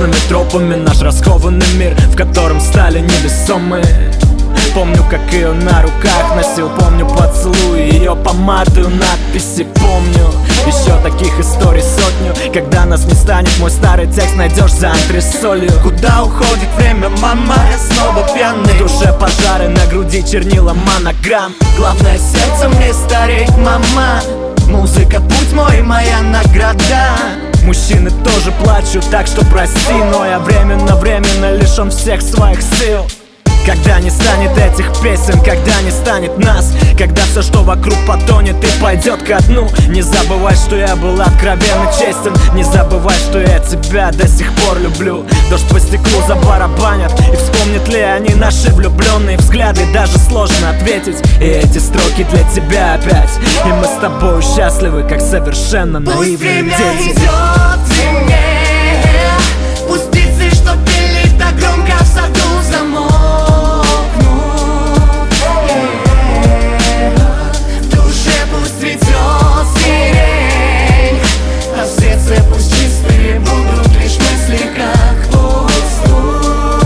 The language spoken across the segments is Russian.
неизвестными тропами наш раскованный мир, в котором стали невесомы. Помню, как ее на руках носил, помню поцелуй, ее помаду, надписи помню. Еще таких историй сотню. Когда нас не станет, мой старый текст найдешь за антресолью. Куда уходит время, мама, я снова пьяный. В душе пожары, на груди чернила монограмм. Главное, сердцем не стареть, мама. Музыка, путь мой, моя награда. Мужчины тоже плачут, так что прости, но я временно лишен всех своих сил. Когда не станет этих песен, когда не станет нас, когда все, что вокруг, потонет и пойдет ко дну. Не забывай, что я был откровенно честен, не забывай, что я тебя до сих пор люблю. Дождь по стеклу забарабанят, и вспомнят ли они наши влюбленные взгляды? Даже сложно ответить, и эти строки для тебя опять. И мы с тобой счастливы, как совершенно наивные дети. Пусть время идет зимнее, пусть птицы, что пели так громко в саду, замолкнут. В душе пусть цветет сирень, а в сердце пусть чистые будут лишь мысли, как воздух.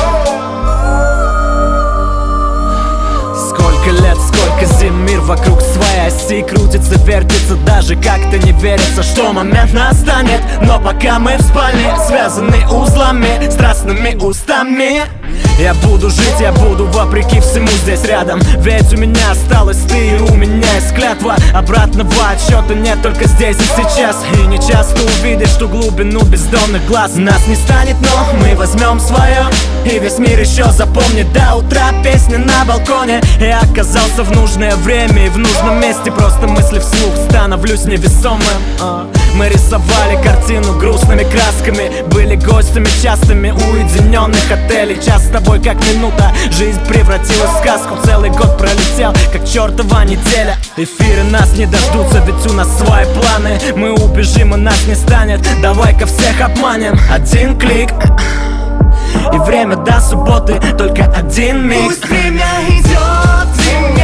Сколько лет, сколько зим, мир вокруг своей оси крутится, вертится, даже как-то не верится, что момент настанет. Но пока мы в спальне, связаны узлами, страстными устами, я буду жить, я буду вопреки всему здесь рядом. Ведь у меня осталась ты, и у меня есть клятва. Обратного отсчета нет только здесь и сейчас. И не часто увидишь ту глубину бездонных глаз. Нас не станет, но мы возьмем свое, и весь мир еще запомнит до утра. Песня на балконе, я оказался в нужное время и в нужном месте. Просто мысли вслух, становлюсь невесомым. Мы рисовали картину грустными красками, были гостями частыми уединенных отелей. Час с тобой как минута, жизнь превратилась в сказку. Целый год пролетел, как чертова неделя. Эфиры нас не дождутся, ведь у нас свои планы. Мы убежим, и нас не станет, давай-ка всех обманем. Один клик, и время до субботы, только один миг. Пусть время идет зимнее,